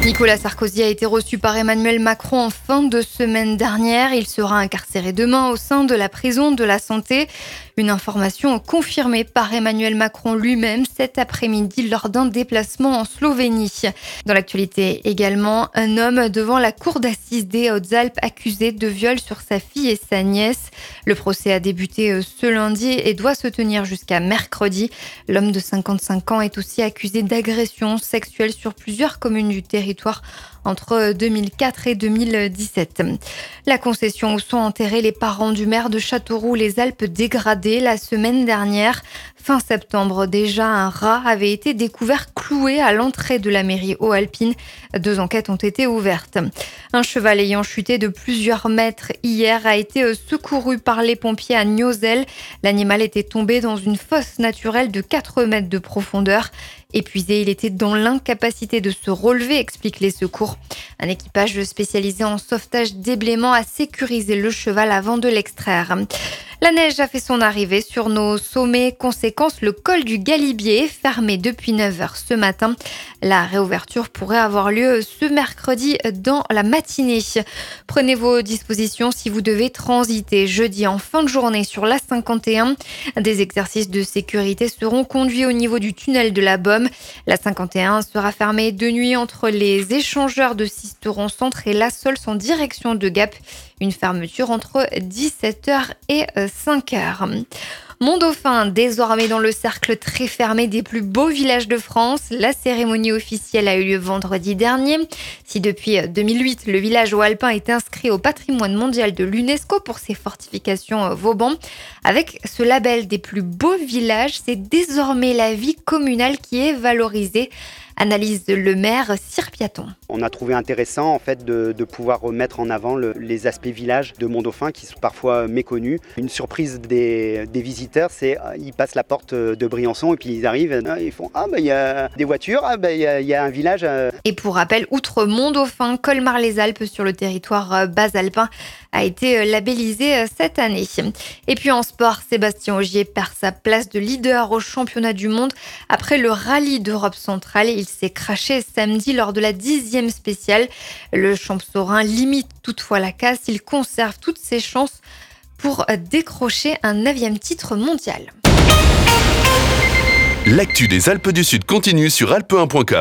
Nicolas Sarkozy a été reçu par Emmanuel Macron en fin de semaine dernière. Il sera incarcéré demain au sein de la prison de la Santé. Une information confirmée par Emmanuel Macron lui-même cet après-midi lors d'un déplacement en Slovénie. Dans l'actualité également, un homme devant la cour d'assises des Hautes-Alpes accusé de viol sur sa fille et sa nièce. Le procès a débuté ce lundi et doit se tenir jusqu'à mercredi. L'homme de 55 ans est aussi accusé d'agression sexuelle sur plusieurs communes du territoire entre 2004 et 2017. La concession où sont enterrés les parents du maire de Châteauroux, les Alpes dégradées, la semaine dernière. Fin septembre, déjà, un rat avait été découvert cloué à l'entrée de la mairie haut-alpine. 2 enquêtes ont été ouvertes. Un cheval ayant chuté de plusieurs mètres hier a été secouru par les pompiers à Niozelle. L'animal était tombé dans une fosse naturelle de 4 mètres de profondeur. Épuisé, il était dans l'incapacité de se relever, expliquent les secours. Un équipage spécialisé en sauvetage déblaiement a sécurisé le cheval avant de l'extraire. La neige a fait son arrivée sur nos sommets. Conséquence, le col du Galibier est fermé depuis 9h ce matin. La réouverture pourrait avoir lieu ce mercredi dans la matinée. Prenez vos dispositions si vous devez transiter jeudi en fin de journée sur l'A51. Des exercices de sécurité seront conduits au niveau du tunnel de la Beaume. L'A51 sera fermée de nuit entre les échangeurs de Sisteron Centre et La Sols en direction de Gap. Une fermeture entre 17h et 5h. Mont-Dauphin, désormais dans le cercle très fermé des plus beaux villages de France. La cérémonie officielle a eu lieu vendredi dernier. Si depuis 2008, le village haut-alpin est inscrit au patrimoine mondial de l'UNESCO pour ses fortifications Vauban, avec ce label des plus beaux villages, c'est désormais la vie communale qui est valorisée. Analyse le maire Sir Piaton. On a trouvé intéressant en fait de pouvoir remettre en avant les aspects villages de Mont-Dauphin qui sont parfois méconnus. Une surprise des visiteurs, c'est ils passent la porte de Briançon et puis ils arrivent, ils font il y a des voitures, il y a un village. Et pour rappel, outre Mont-Dauphin, Colmar-les-Alpes sur le territoire bas-alpin a été labellisé cette année. Et puis en sport, Sébastien Ogier perd sa place de leader au championnat du monde après le rallye d'Europe centrale. Il s'est crashé samedi lors de la 10e spéciale. Le Champsaurain limite toutefois la casse. Il conserve toutes ses chances pour décrocher un 9e titre mondial. L'actu des Alpes du Sud continue sur alpe1.com.